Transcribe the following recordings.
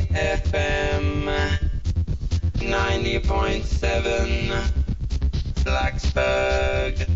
FM 90.7 Blacksburg.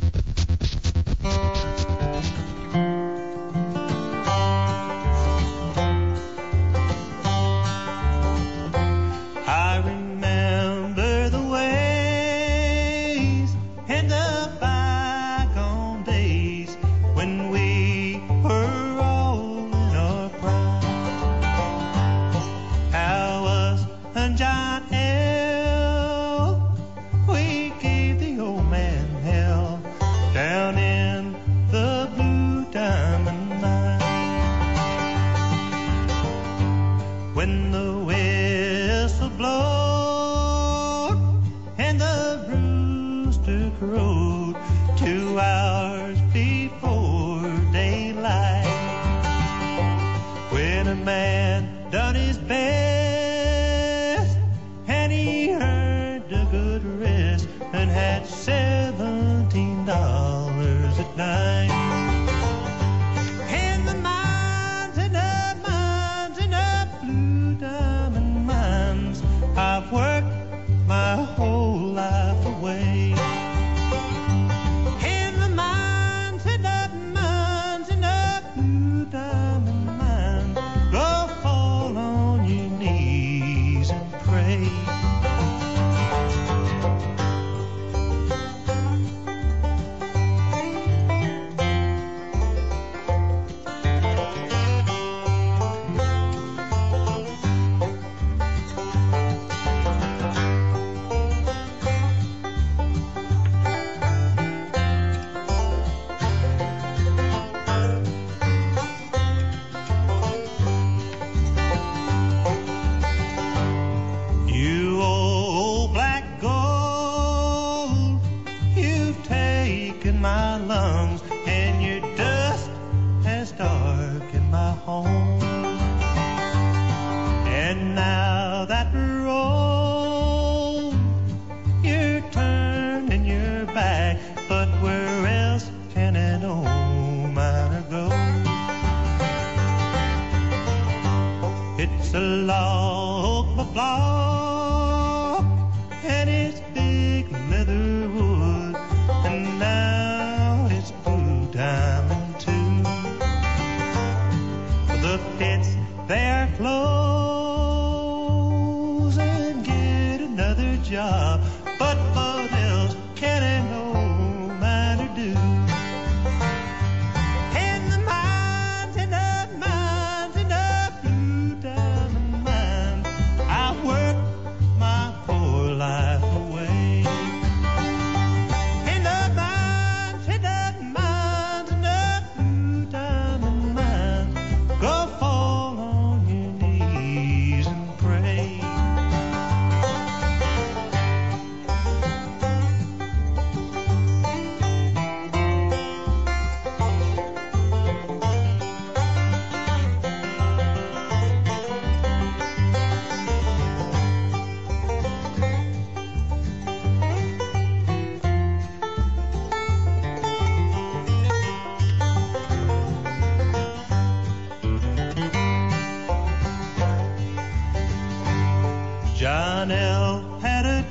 John L. had a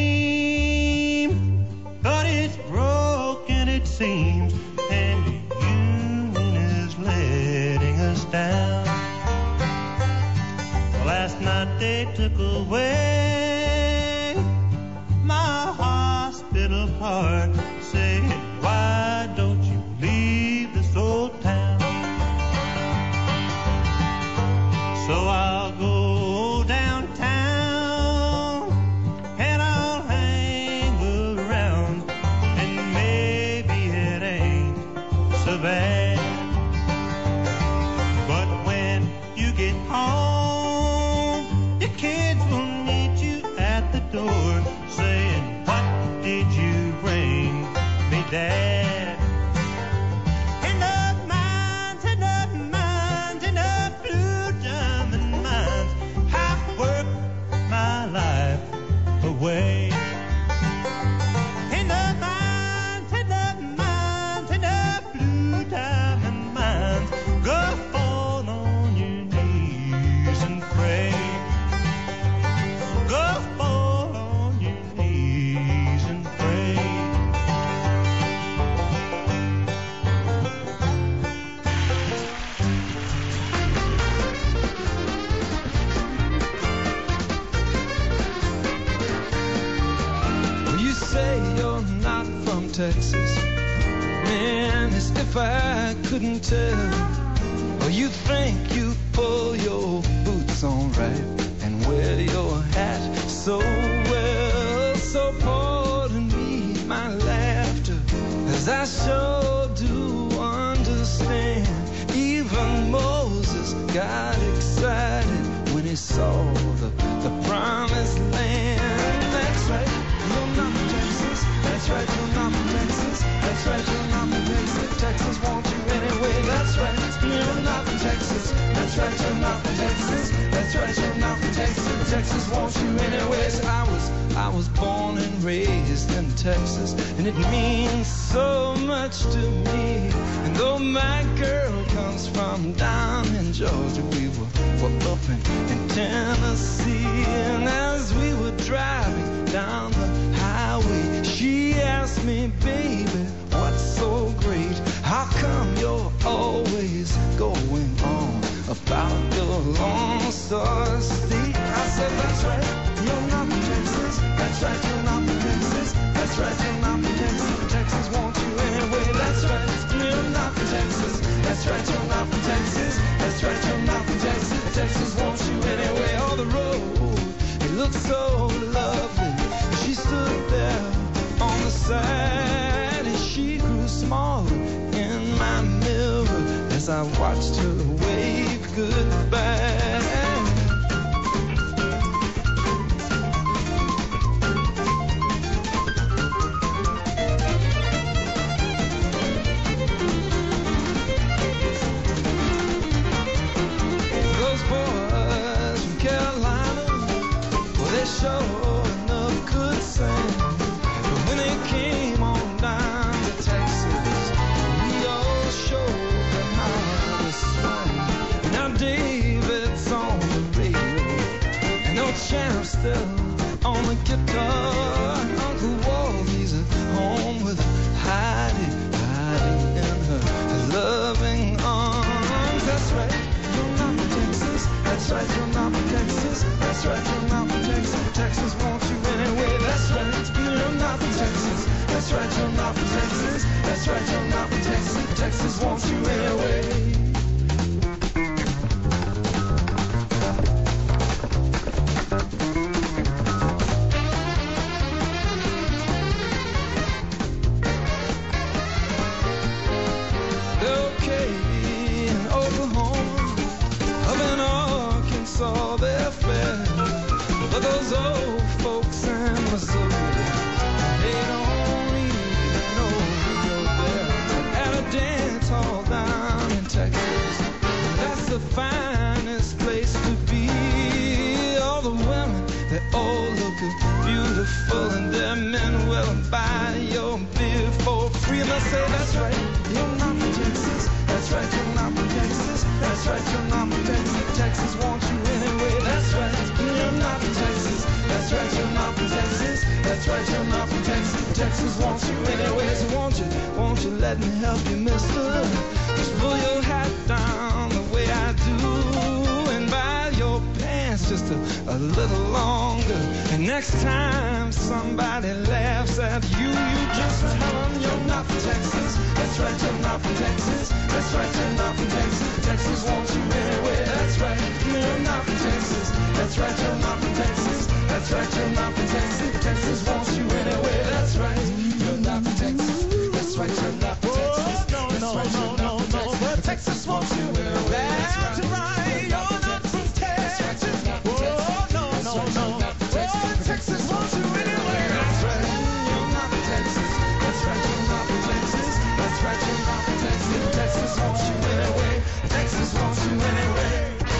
dream, but it's broken it seems, and the union is letting us down. Last night they took away my hospital card, saying, why don't you leave this old town? So I'll go downtown and I'll hang around, and maybe it ain't so bad. But when you get home, your kids will meet you at the door, saying, what did you bring couldn't tell. Or you think you pull your boots on right and wear your hat so well. So pardon me my laughter, as I sure do understand. Even Moses got excited when he saw the promised land. That's right, you're not from Texas. That's right, you're not from Texas. That's right, you're not from Texas. Texas wants you anyway. That's right, you're not from Texas. That's right, you're not from Texas. That's right, you're not from Texas. Texas wants you anyway. So I was born and raised in Texas, and it means so much to me. And though my girl comes from down in Georgia, we were up in Tennessee. And as we were driving down the highway, she asked me, baby, what's so great? How come you're always going on about your Lone Star State? I said, that's right, you're not from Texas. That's right, you're not from Texas. That's right, you're not from Texas. Texas wants you anyway. That's right, you're not from Texas. That's right, you're not from Texas. That's right, you're not from Texas. Texas wants you anyway. On the road, it looked so lovely. She stood there on the side, and she grew smaller in my mirror as I watched her wave goodbye. Those boys from Carolina, well, they sure enough could sing. But when they came on down to Texas, we all showed them how to swing. Now David's on the radio, and no Champ still on the guitar. Uncle Waldy's at home with Heidi in her loving arms. That's right, you're not from Texas. That's right, you're not from Texas. That's right, you're not from Texas. Texas wants you anyway. That's right, you're not from Texas. That's right, you're not from Texas. That's right, you're not from Texas. Texas wants you anyway. Okay, in Oklahoma, up in Arkansas, they're fair. But those old folks in Missouri, they don't even know you're there. At a dance hall down in Texas, that's the finest place to be. All the women, they all look beautiful, and their men will buy your beer for free. And they say, that's right, you're not from Texas. That's right, you're not from Texas. That's right, you're not from Texas. Texas wants you anyway. That's right, you're not from Texas. That's right, you're not from Texas. That's right, you're not from Texas. Texas wants you anyway. So won't you let me help you, mister? Just pull your hat down the way I do, and buy your pants just a little longer. And next time somebody laughs at you, you just tell them you're not from Texas. That's right, you're not from Texas. That's right, you're not from Texas. Texas wants you anyway. That's right, you're not from Texas. That's right, you're not from Texas. That's right, you're not from Texas. Texas wants you anyway. That's right, you're not from Texas. That's right, you're not from Texas. That's right, you're not from Texas. Texas wants you anyway. That's right, you're not from Texas. Oh, no. Texas wants you anyway. That's right, you're not from Texas. That's right, you're not from Texas. That's right, you're not from Texas. Texas wants you anyway. Texas wants you anyway.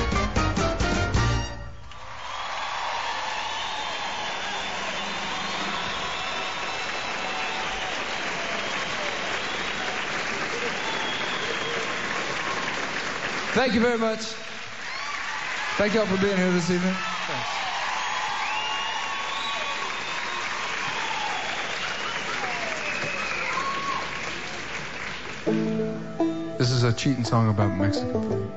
Thank you very much. Thank you all for being here this evening. Thanks. This is a cheating song about Mexican food.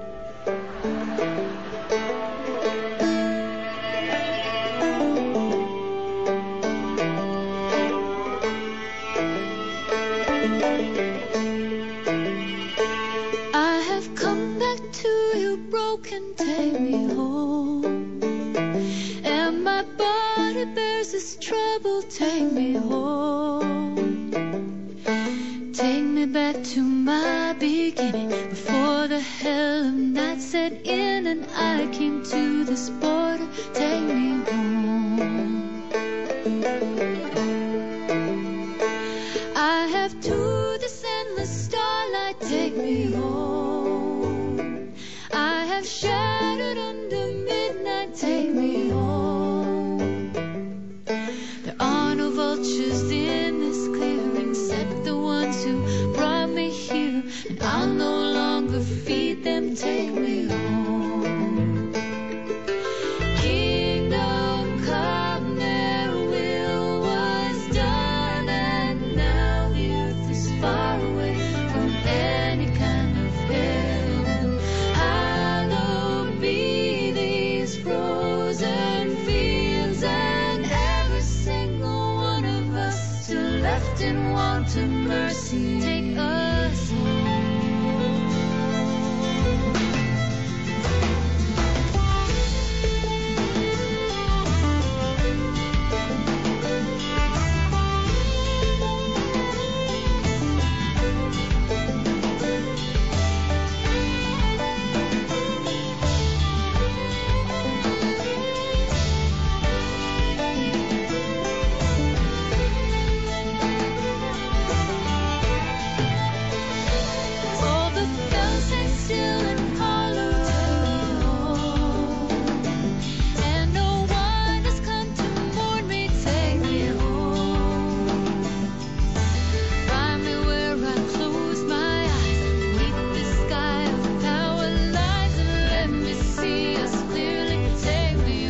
I've come back to you broken, take me home. And my body bears this trouble, take me home. Take me back to my beginning, before the hell of night set in and I came to this border, take me home. I have to this endless starlight, take me home. I have shattered under midnight, take me home. There are no vultures in this clearing except the ones who brought me here, and I'll no longer feed them, take me home. Kingdom come, their will was done, and now the earth is far away from any kind of heaven. Hallowed be these frozen fields, and every single one of us still left in want of mercy. Take us home. All the bells hang still and hollow, take me home. And no one has come to mourn me, take me home. Find me where I close my eyes, beneath the sky of power lies, and let me see us clearly, take me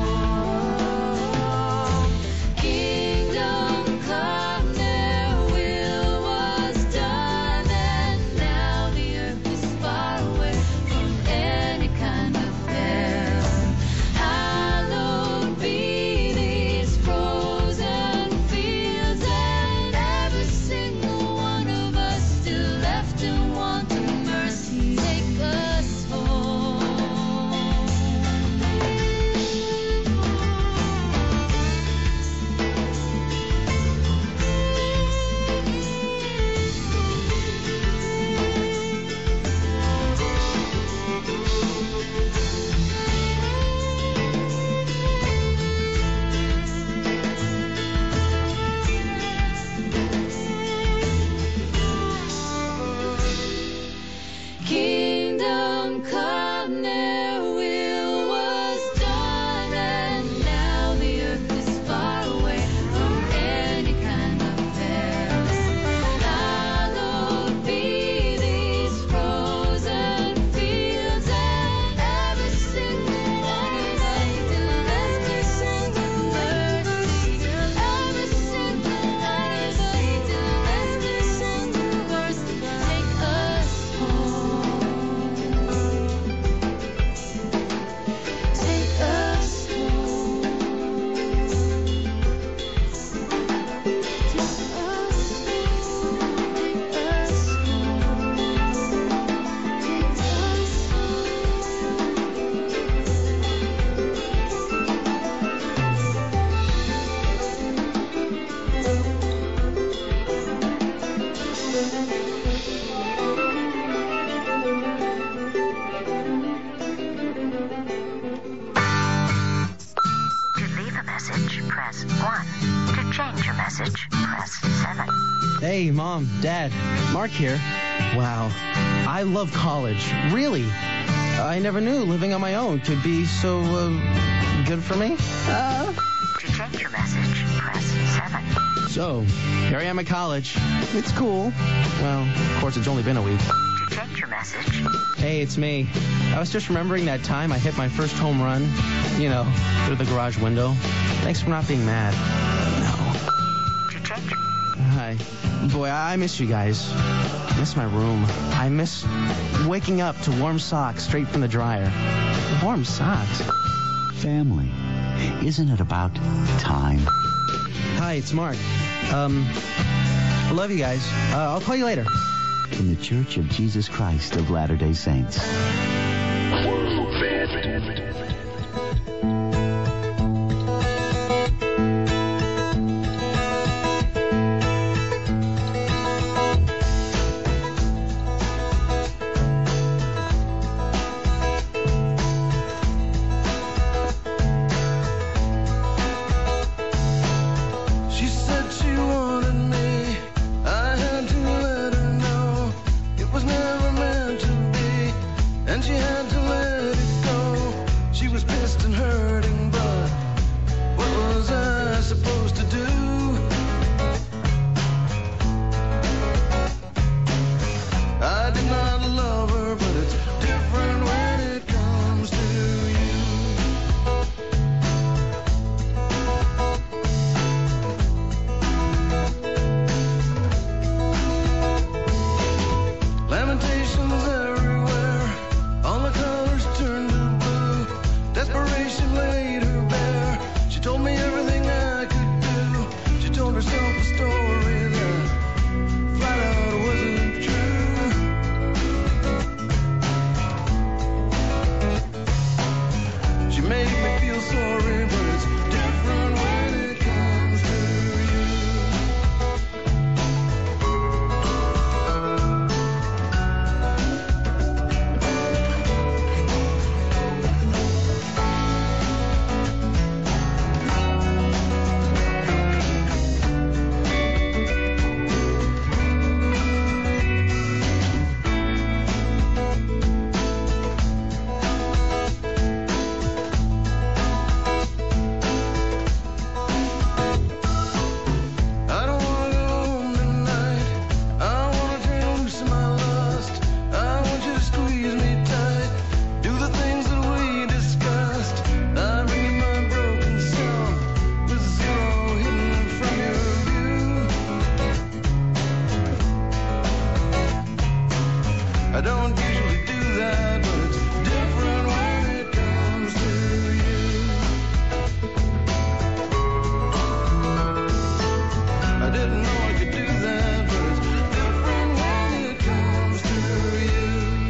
home. Kingdom come, their will was done, and now the earth is far away from any kind of heaven. Hallowed be these frozen fields, and every single one of us still left in want of mercy. Take us home. Kingdom come, their will was done, and now the earth is far away from any kind of heaven. Hallowed be these frozen fields, and every single one of us still left in single mercy. Every single one of us still left in single mercy. Take us home. Take us home. Take us To leave a message, press 1. To change your message, press 7. Hey, Mom, Dad, Mark here. Wow, I love college. Really. I never knew living on my own could be so, good for me. To change your message, press 7. So, here I am at college. It's cool. Well, of course, it's only been a week. To change your message, Hey, it's me. I was just remembering that time I hit my first home run, through the garage window. Thanks for not being mad. No. to change Hi. Boy, I miss you guys. I miss my room. I miss waking up to warm socks straight from the dryer. Warm socks? Family. Isn't it about time? Hi, it's Mark. I love you guys. I'll call you later. in the Church of Jesus Christ of Latter-day Saints. She said she wanted me. I had to let her know it was never meant to be, and she had to let it go. She was pissed and hurting, but what was I supposed to do? I did not love her, but it's different when it comes to you. Lamentations everywhere, all the colors turned to blue. Desperation laid her bare. She told me everything I could do. She told herself a story that flat out wasn't true. She made me feel sorry, but it's different when it comes to you. I don't wanna go home tonight. I wanna turn loose in my lust. I want you to squeeze me tight. Do the things that we discussed. I'm bringing my broken self with zero hidden from your view. I don't usually do that, but it's different when it comes to you. I didn't know I could do that, but it's different when it comes to you.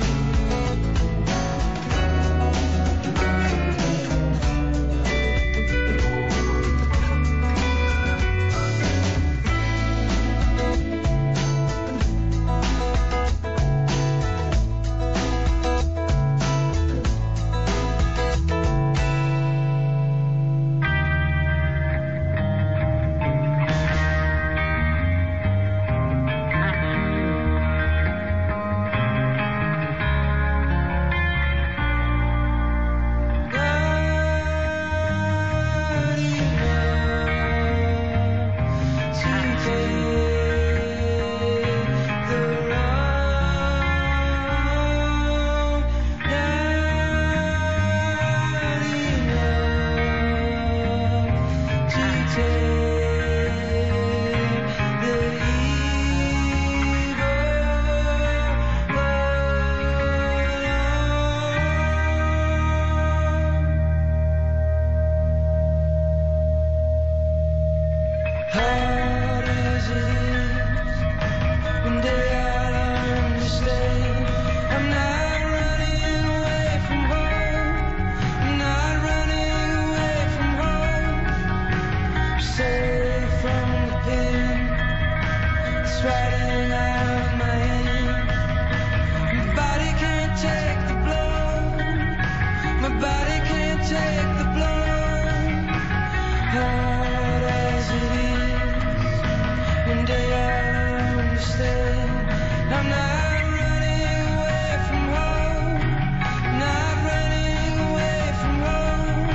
Hard as it is, one day I'll understand. I'm not running away from home. I'm not running away from home. Safe from the pen, it's riding out of my hand. My body can't take the blow. My body can't take the blow. Hard as it is, one day I'll understand. I'm not running away from home. Not running away from home.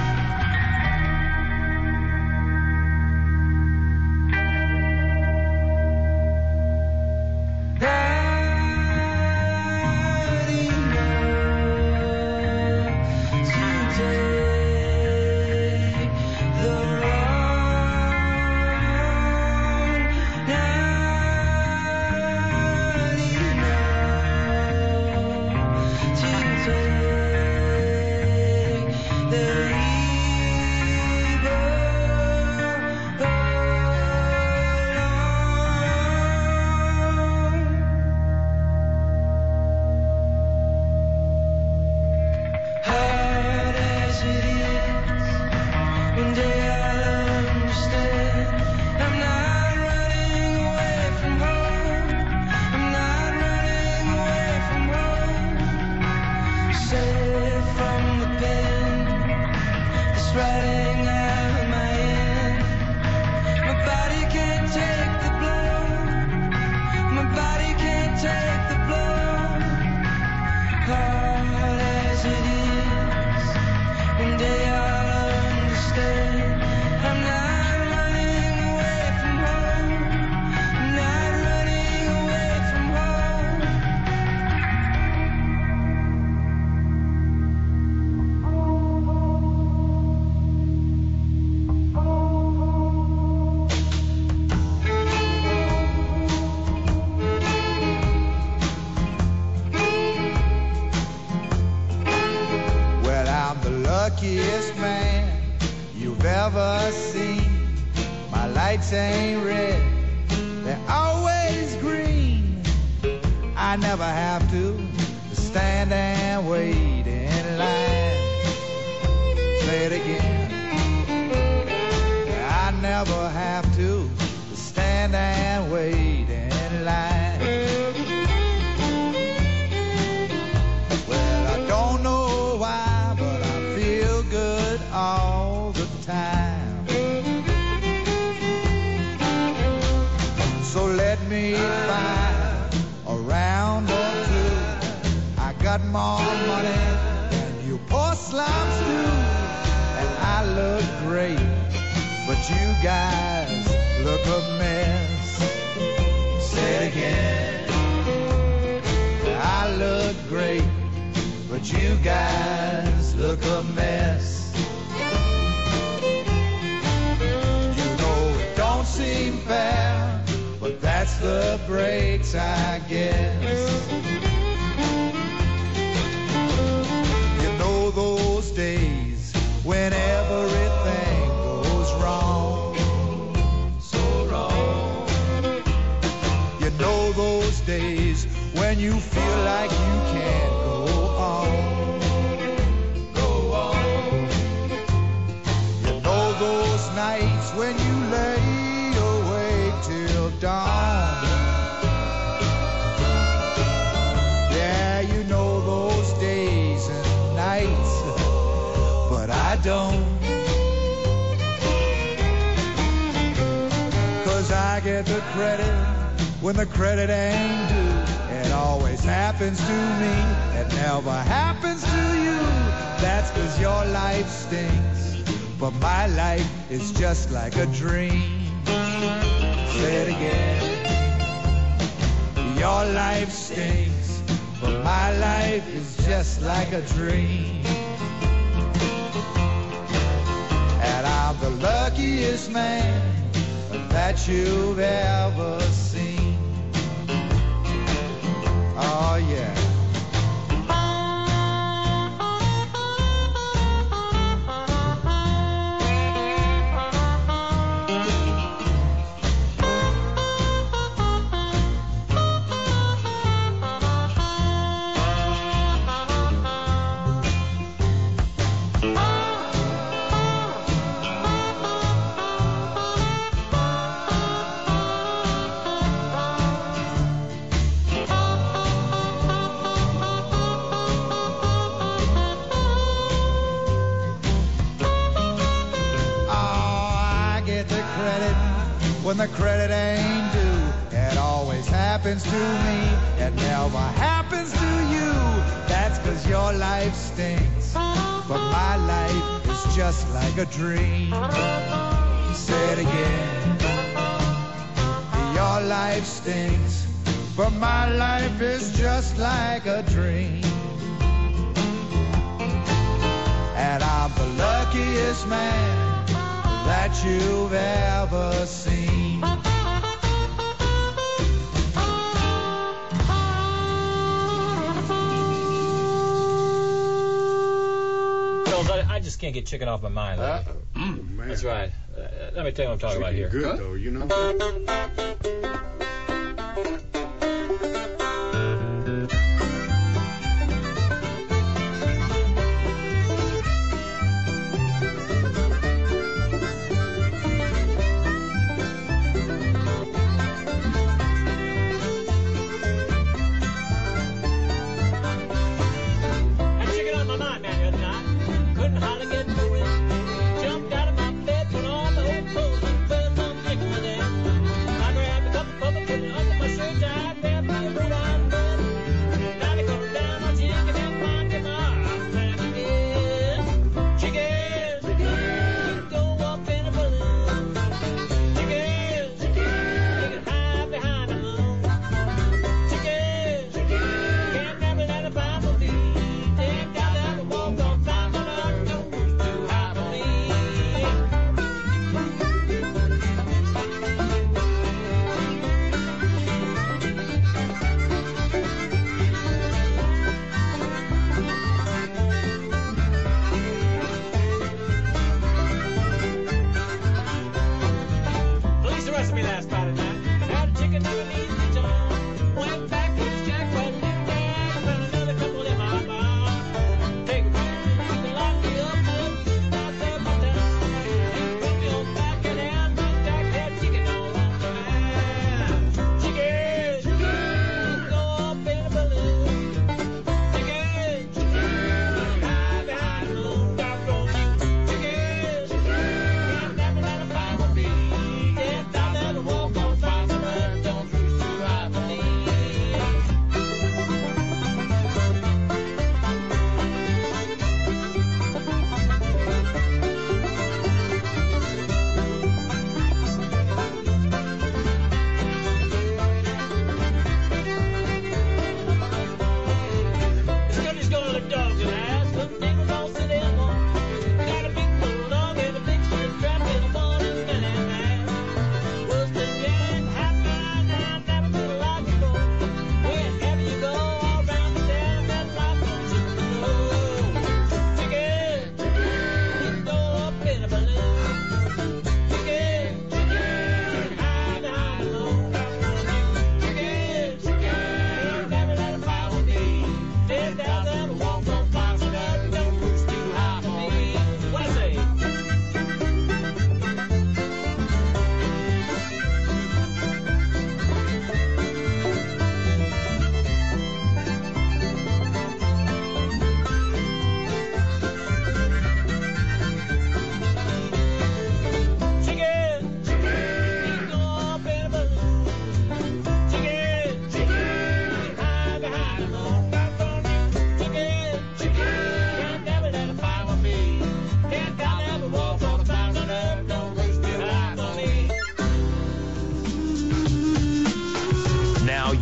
Not enough to take the wrong. Not enough to take the evil along. Ricochet from the pen, it's writing out of my hand. My body can't take the blow. My body can't take the blow. Hard as it is, one day I'll understand. I'm not running away from home. I'm not running away from home. Well, I'm the luckiest man you've ever seen. My lights ain't red, they're always green. I never have to stand and wait in line. Say it again. I never have to stand and wait in line. Well, I don't know why, but I feel good all the time. So let me find a round or two. I got more money than you poor slums do. And I look great, but you guys look a mess. Say it again. I look great, but you guys look a mess. You know it don't seem fair, but that's the breaks I guess. You know those days when everything goes wrong, so wrong. You know those days when you feel like you can't go on, go on. You know those nights when you lay awake till dawn. Yeah, you know those days and nights, but I don't. 'Cause I get the credit when the credit ain't due. It always happens to me, it never happens to you. That's 'cause your life stinks, but my life is just like a dream. Say it again. Your life stinks, but my life is just like a dream. And I'm the luckiest man that you've ever seen. Oh yeah. When the credit ain't due, it always happens to me, it never happens to you. That's 'cause your life stinks, but my life is just like a dream. Say it again. Your life stinks, but my life is just like a dream. And I'm the luckiest man that you've ever seen. I just can't get chicken off my mind lately. Man. That's right. Let me tell you what I'm talking about here. Good though, you know.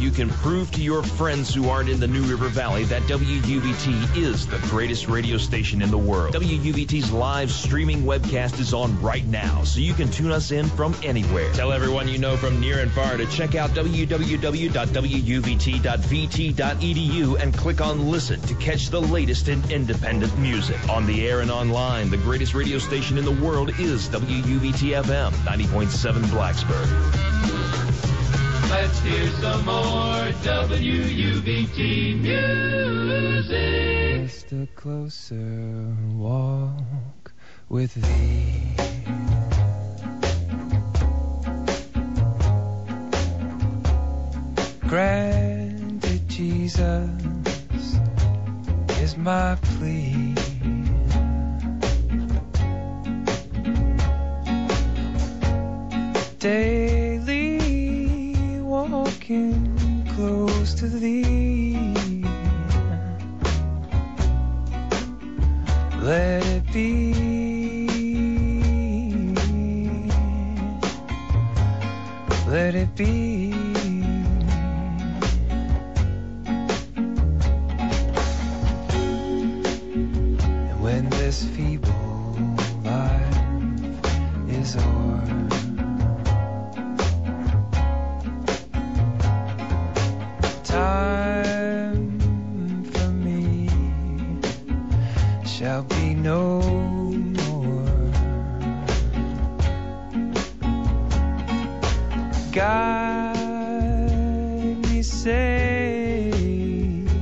you can prove to your friends who aren't in the New River Valley that WUBT is the greatest radio station in the world. WUBT's live streaming webcast is on right now, so you can tune us in from anywhere. Tell everyone you know from near and far to check out www.wubt.vt.edu and click on Listen to catch the latest in independent music. On the air and online, the greatest radio station in the world is WUBT-FM 90.7 Blacksburg. Let's hear some more WUBT music. Just a closer walk with thee. Granted, Jesus is my plea. Daily walking close to thee. Let it be. Let it be. And when this feeble life is o'er, time for me shall be no more. Guide me safely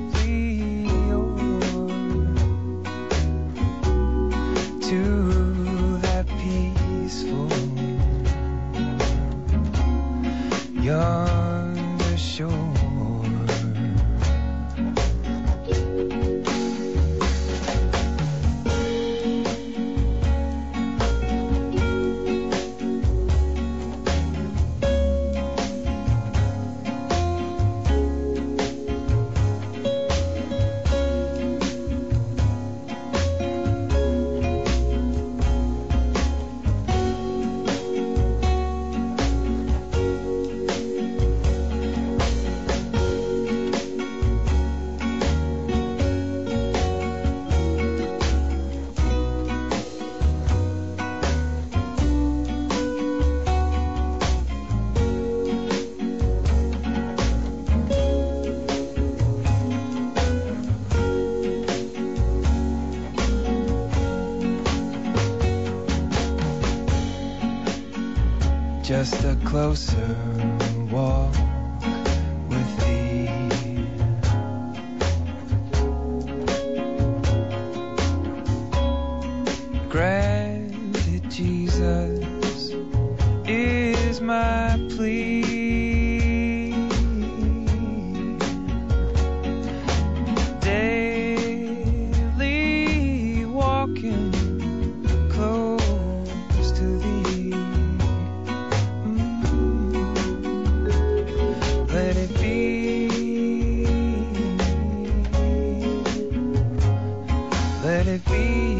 to that peaceful yonder shore. Just a closer walk with thee. Granted, Jesus is my plea. Daily walking close to thee. Let it be. Let it be.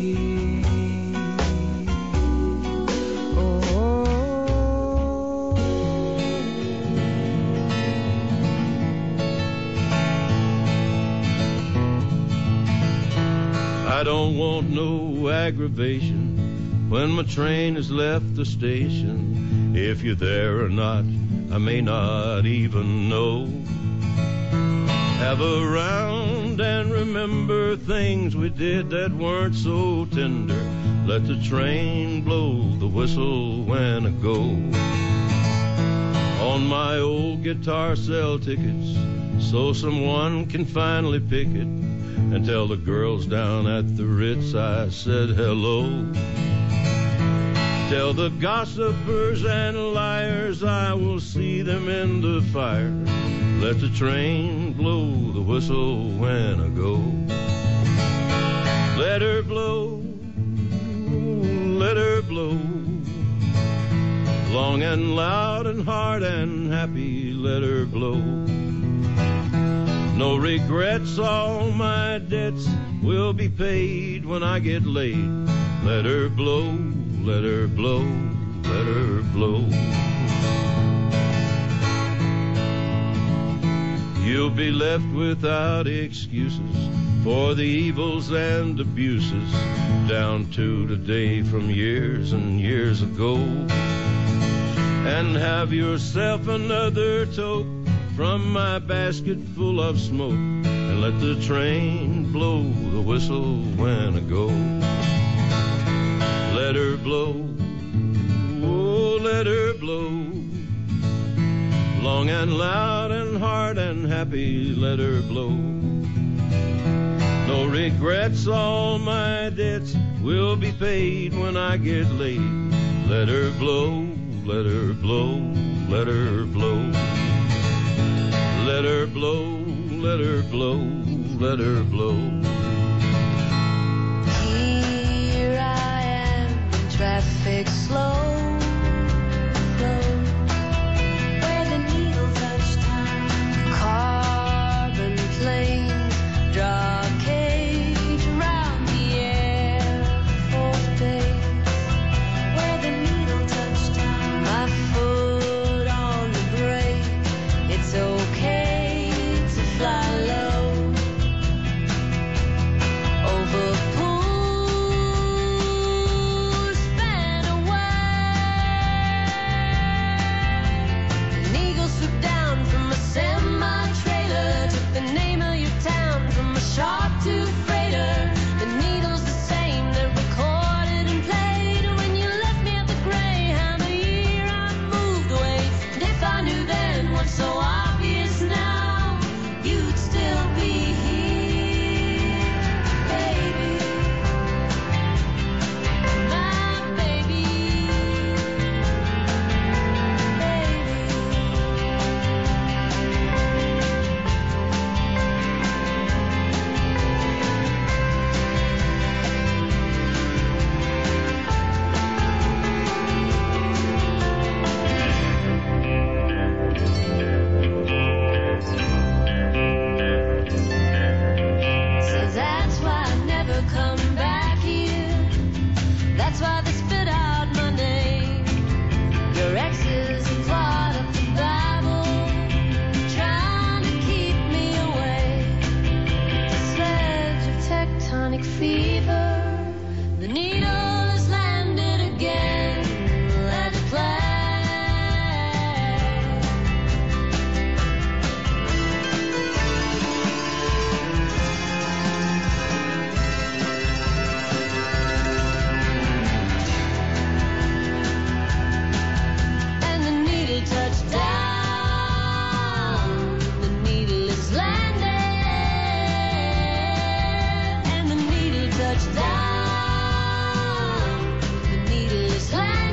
I don't want no aggravation when my train has left the station. If you're there or not, I may not even know. Have a round and remember things we did that weren't so tender. Let the train blow the whistle when I go. On my old guitar, sell tickets so someone can finally pick it and tell the girls down at the Ritz I said hello. Tell the gossipers and liars I will see them in the fire. Let the train blow the whistle when I go. Let her blow, let her blow. Long and loud and hard and happy, let her blow. No regrets, all my debts will be paid when I get laid. Let her blow, let her blow, let her blow. You'll be left without excuses for the evils and abuses down to today from years and years ago. And have yourself another toke from my basket full of smoke, and let the train blow the whistle when I go. Let her blow, oh, let her blow, long and loud and hard and happy, let her blow. No regrets, all my debts will be paid when I get laid. Let her blow, let her blow, let her blow. Let her blow, let her blow, let her blow. Here I am in traffic slow. Where the needle touched time. Carbon planes draw a cage around the Air Force Base. Where the needle touched time. My foot on the brake. It's okay to fly low. Over pools span away. An eagle swooped down from a semi-trailer. Took the name of your town from a sharp-toothed freighter. The needle's the same that recorded and played when you left me at the Greyhound. A year I moved away. And if I knew then what's so obvious now, you'd still be here, baby. My baby, So that's why I never come back here. That's why they spit out my name. Your exes are part of the Bible, trying to keep me away. The sledge of tectonic fever. The needle has landed again. Let it play. And the needle touched down. The needle is landed. And the needle touched down. The needle is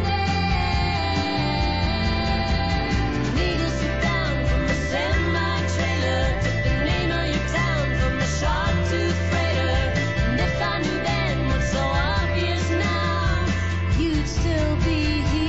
landed. The needle swooped down from a semi-trailer. Took the name of your town from a sharp-toothed freighter. And if I knew then what's so obvious now, you'd still be here.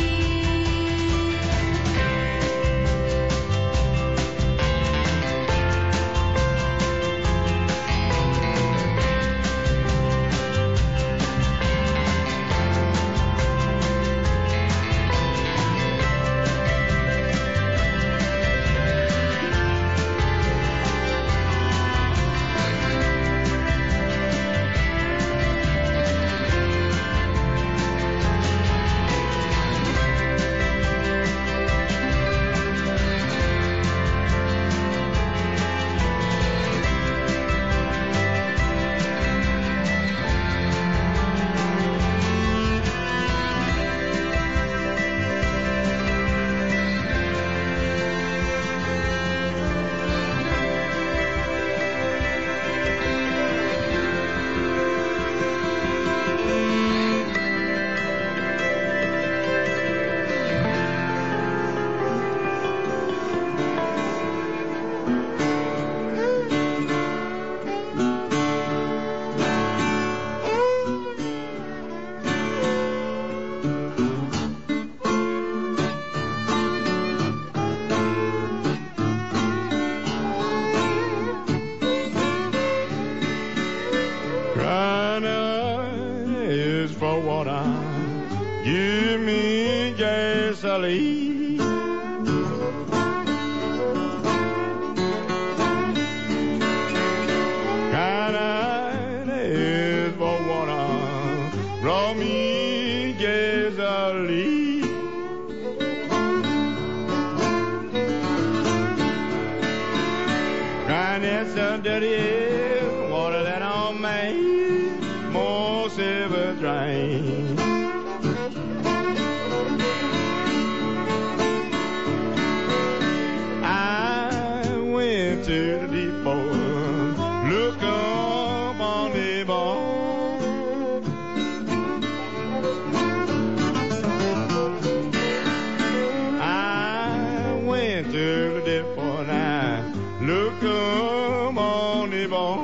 Crying eyes for water, give me gasoline. man, most ever drank. I went to the depot, look up on the bar. I went to the depot and I look up on the bar.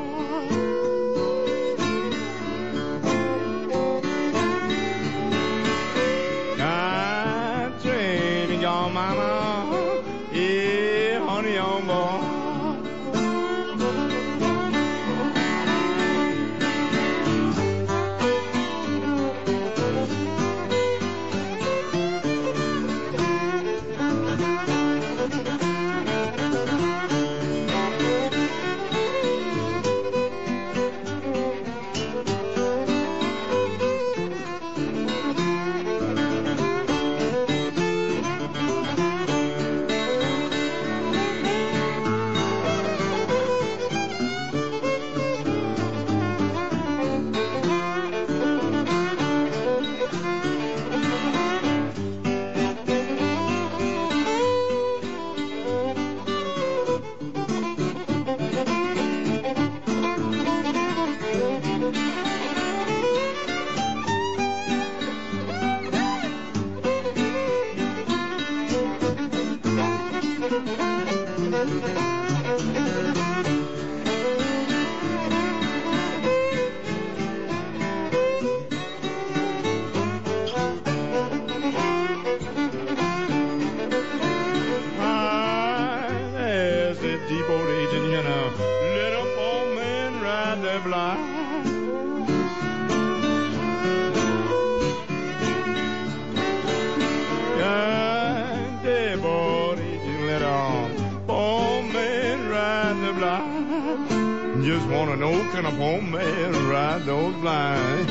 I trained your mama, yeah, honey on board. There's the depot agent here now. Let up old man ride the blind. Yeah, depot agent, let up old man ride the blind. Just wanna know, can a poor man ride those blind?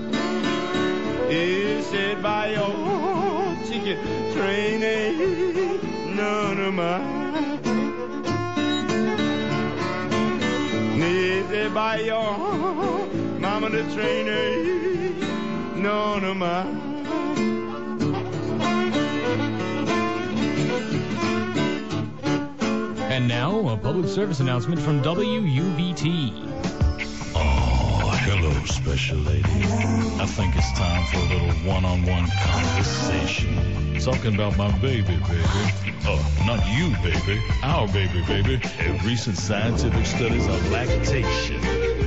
He said, buy your ticket, train ain't none of mine. He said, buy your mama the train ain't none of mine. And now, a public service announcement from WUBT. Oh, hello, special lady. I think it's time for a little one-on-one conversation. Talking about my baby. Oh, not you, baby. Our baby. And recent scientific studies of lactation.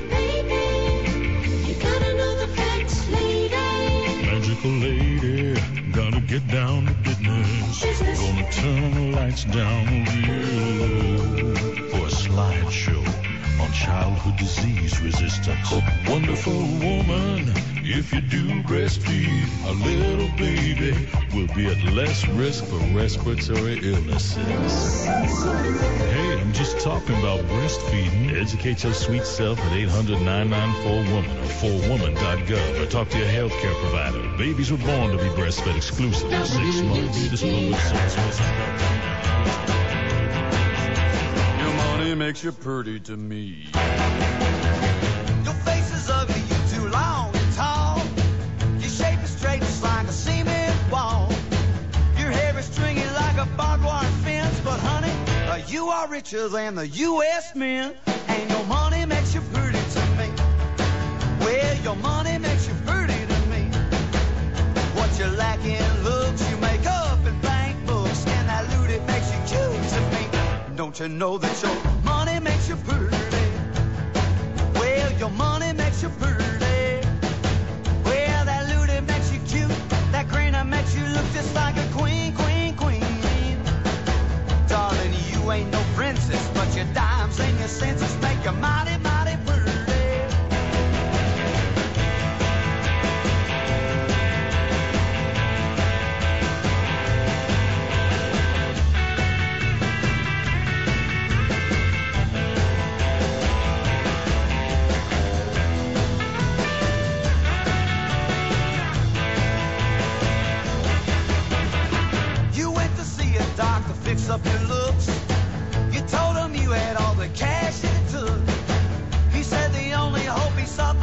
You gotta know the facts, lady. Magical lady, gotta get down to business. Gonna turn the lights down real low for a slideshow on childhood disease resistance. Wonderful woman, if you do breastfeed, a little baby will be at less risk for respiratory illnesses. Hey, I'm just talking about breastfeeding. Educate your sweet self at 800-994-WOMAN or 4woman.gov or talk to your healthcare provider. Babies were born to be breastfed exclusively 6 months. This public service. Your money makes you pretty to me. Your face is ugly, you too long and tall. Your shape is straight, just like a cement wall. Your hair is stringy like a barbed wire fence. But honey, you are richer than the U.S. men. And your money makes you pretty to me. Well, your money makes you pretty to me. What you lack in looks, you make up in bank books. And that loot, it makes you cute to me. Don't you know that your money makes you pretty? Well, your money makes you pretty. Well, that loot, it makes you cute. That grin, that makes you look just like a queen. Darling, you ain't no princess, but your dimes and your senses make you mighty, mighty pretty. Fix up your looks. You told him you had all the cash it took.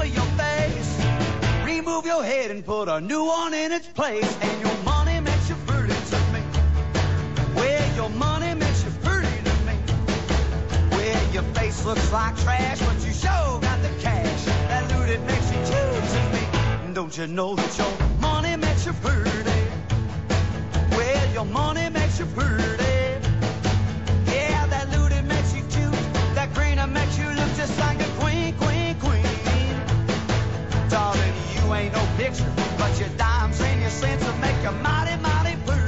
of your face. Remove your head and put a new one in its place. And your money makes you pretty to me. Well, your money makes you pretty to me. Well, your face looks like trash, but you sure got the cash. That loot, it makes you cute to me. Don't you know that your money makes you pretty? Well, your money makes you pretty. Yeah, that loot, it makes you cute. That green, it makes you look just like a queen, queen, queen. Darling, you ain't no picture, but your dimes and your cents will make you mighty, mighty pretty.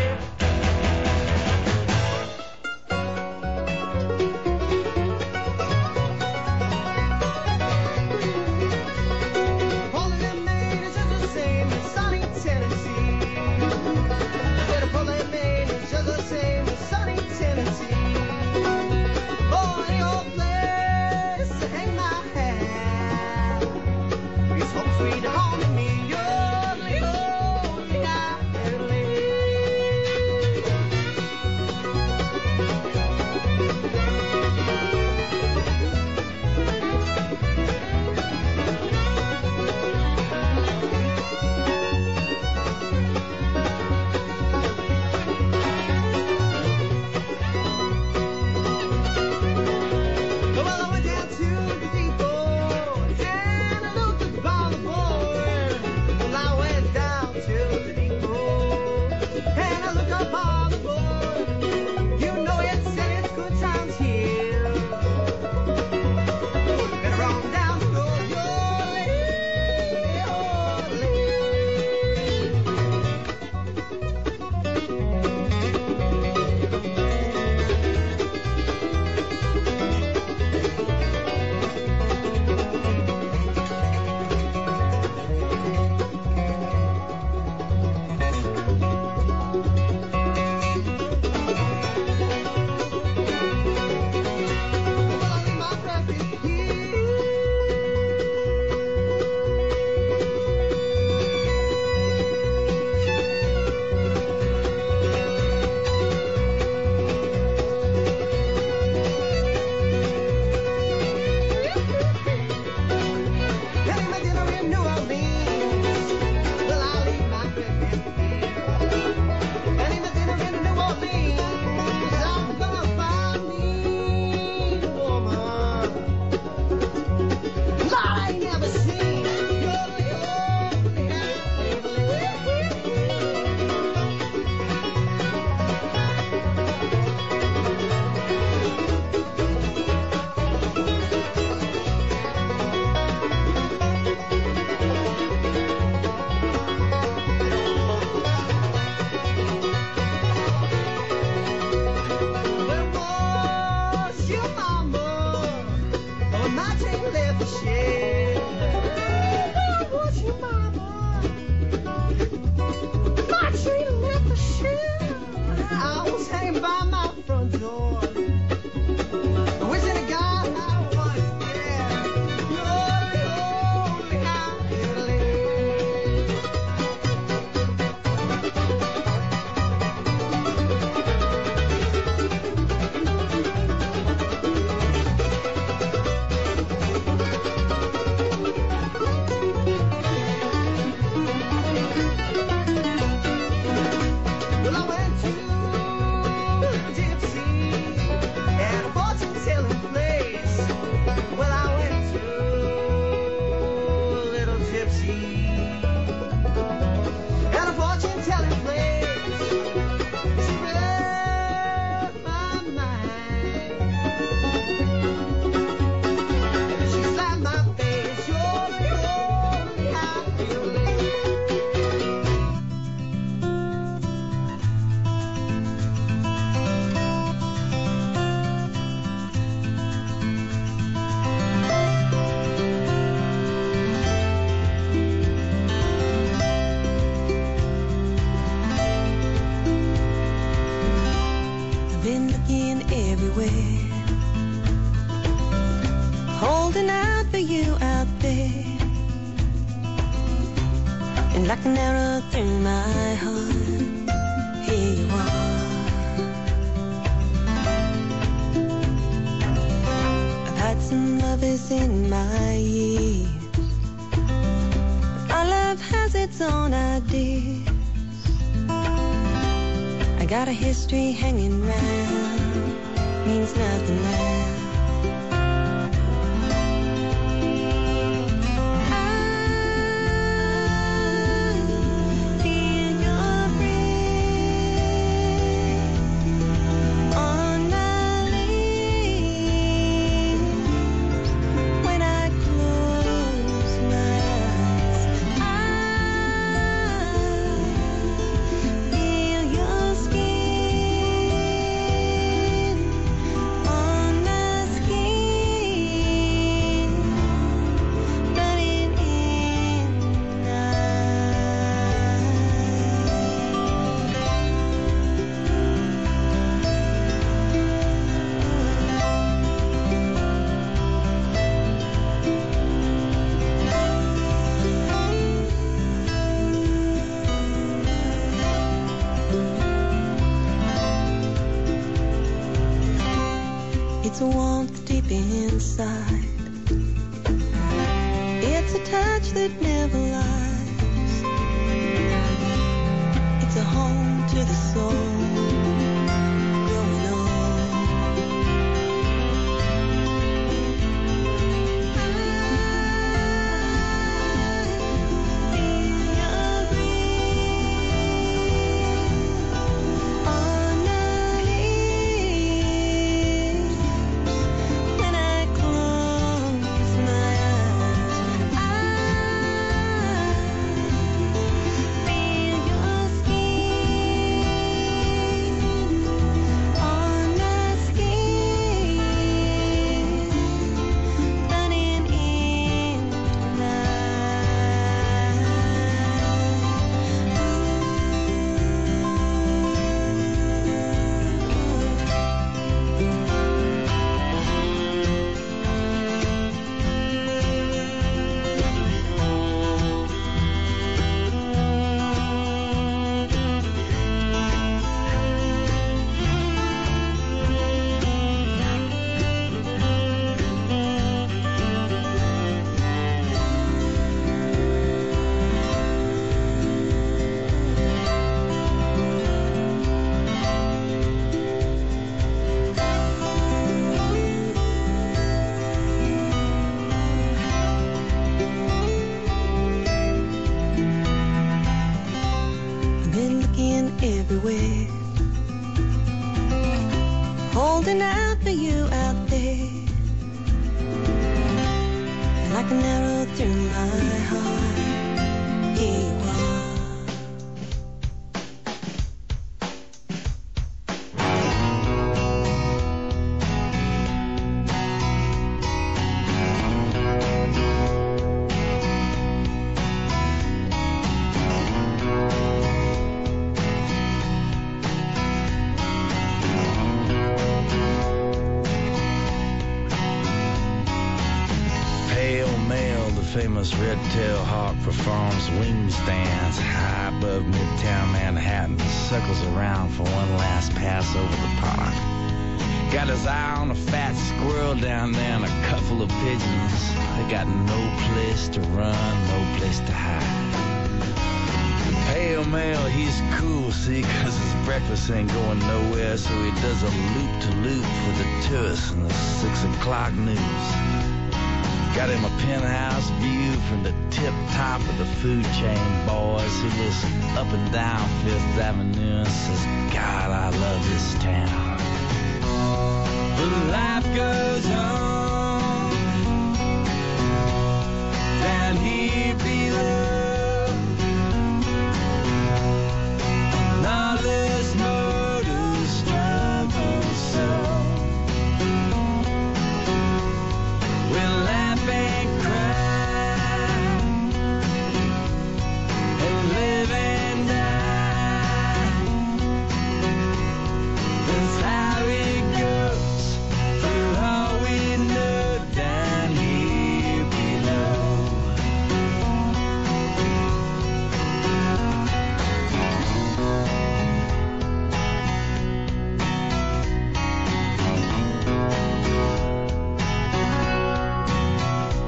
holding out for you out there. And like an arrow through my heart, here you are. I've had some lovers in my years, got a history hanging round, means nothing now. It's a warmth deep inside. It's a touch that never lies. It's a home to the soul. Growing old. Everywhere, holding out for you out there, like an arrow through my heart. Here you are. Famous red-tailed hawk performs wing stands high above Midtown Manhattan. Circles around for one last pass over the park. Got his eye on a fat squirrel down there and a couple of pigeons. They got no place to run, no place to hide. The pale male, he's cool, see, 'cause his breakfast ain't going nowhere, so he does a loop-to-loop for the tourists in the 6 o'clock news. Got him a penthouse view from the tip top of the food chain, boys. He looks up and down Fifth Avenue and says, God, I love this town. But life goes on down here below. And all this motor struggle so. We'll laugh and cry and live and die. That's how it goes for all we know down here below.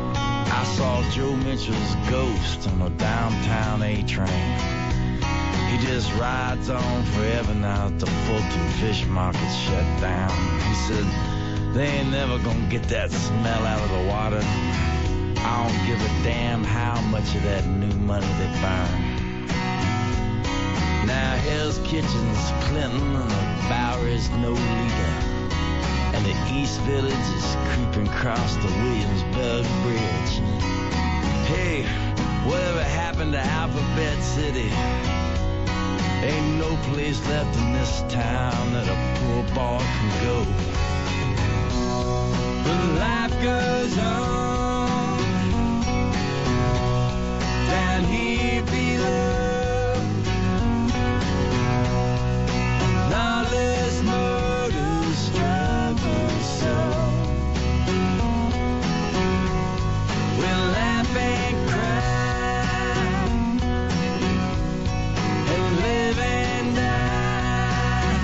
Joe Mitchell's ghost on a downtown A train. He He just rides on forever now that the Fulton Fish Market's shut down. He said, they ain't never gonna get that smell out of the water. I don't give a damn how much of that new money they burn. Now Hell's Kitchen's Clinton and the Bowery's no leader. And the East Village is creeping across the Williamsburg Bridge. Hey, whatever happened to Alphabet City? Ain't no place left in this town that a poor boy can go. But life goes on down here below. Lawless murder struggles so. We'll laugh and cry and live and die.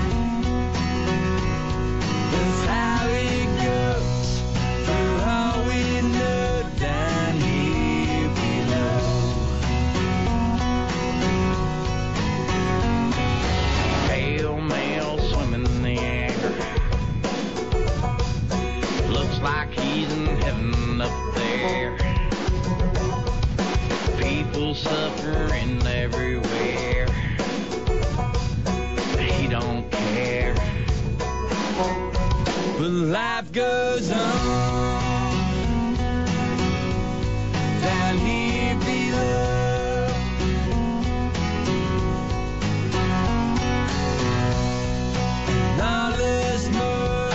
That's how it goes through all we know down here below. Pale male swimming in the air. Looks like he's in heaven up there. People suffering everywhere. He don't care. But life goes on down here below. Lawless murder.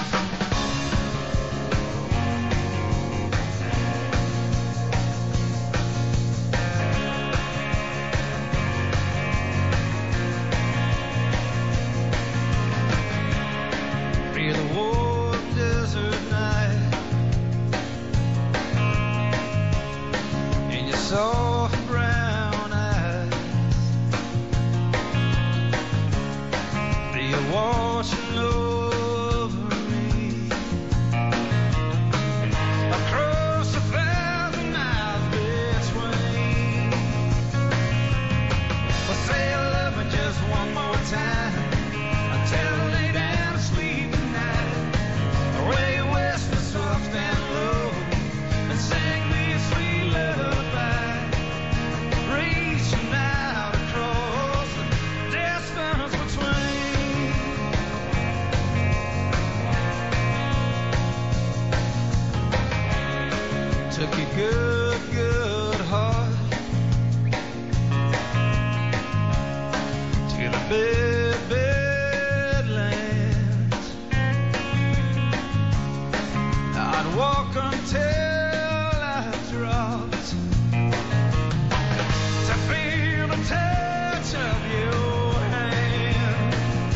Feel the warm desert night in your soft brown eyes. Feel you washing over me across 1,000 miles between. Well, say I love me just one more time until I lay down to sleep tonight. Away west was soft and low and sang me a sweet lullaby. Reaching out across the distance between. Took your good, good heart to the Badlands. I'd walk until I dropped to feel the touch of your hand.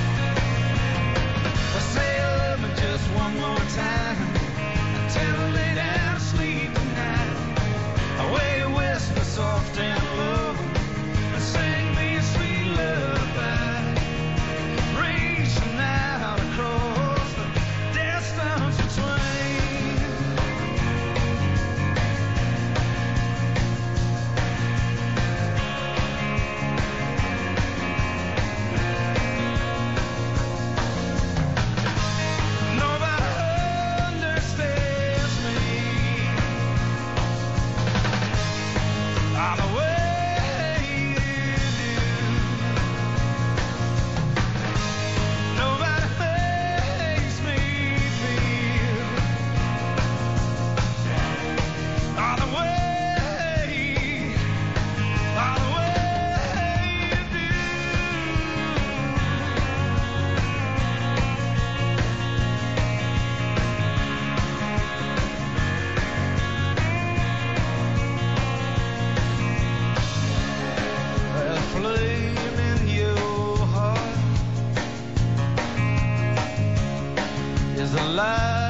Well, say I love me just one more time until I lay down to sleep tonight. Away west was soft and low and sang me a sweet lullaby. Reaching out across the distance between. Nobody understands me all the way you do. Nobody makes me feel all the way you do. That flame in your heart is the light